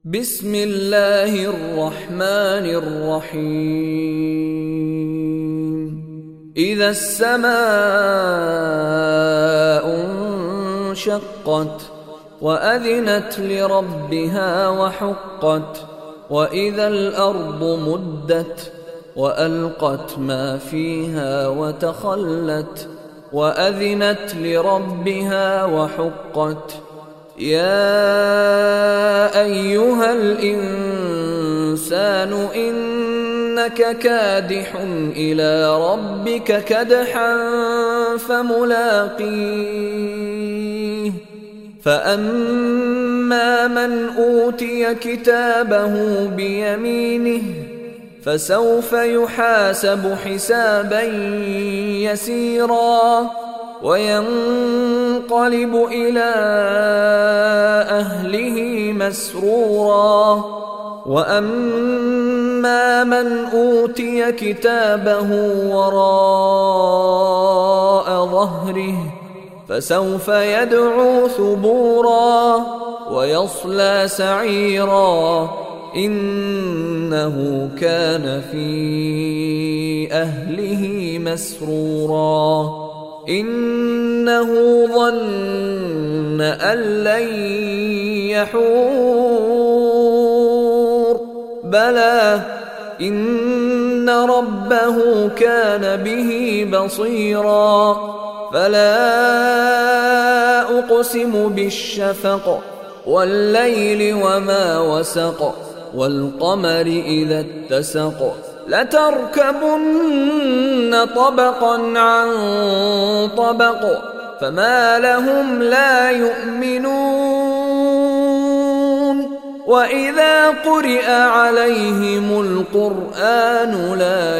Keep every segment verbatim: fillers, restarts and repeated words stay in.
بسم الله الرحمن الرحيم إذا السماء انشقت وأذنت لربها وحقت وإذا الأرض مدت وألقت ما فيها وتخلت وأذنت لربها وحقت يا أيها الإنسان إنك كادح إلى ربك كدحا فملاقيه فأما من أوتي كتابه بيمينه فسوف يحاسب حسابا يسيرا وينقلب إلى أهله مسرورا وأما من أوتي كتابه وراء ظهره فسوف يدعو ثبورا ويصلى سعيرا إنه كان في أهله مسرورا إنه ظن أن لن يحور بلى إن ربه كان به بصيرا فلا أقسم بالشفق والليل وما وسق والقمر إذا اتسق لتركبن طبقا عن طبق فما لهم لا يؤمنون وإذا قرئ عليهم القرآن لا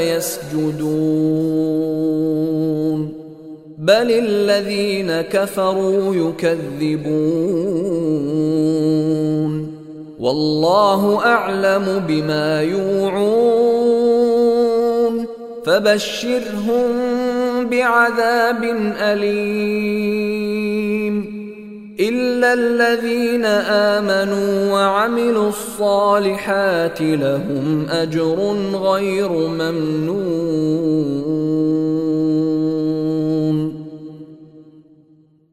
يسجدون بل الذين كفروا يكذبون والله أعلم بما يوعون فبشرهم بعذاب أليم إلا الذين آمنوا وعملوا الصالحات لهم أجر غير ممنون.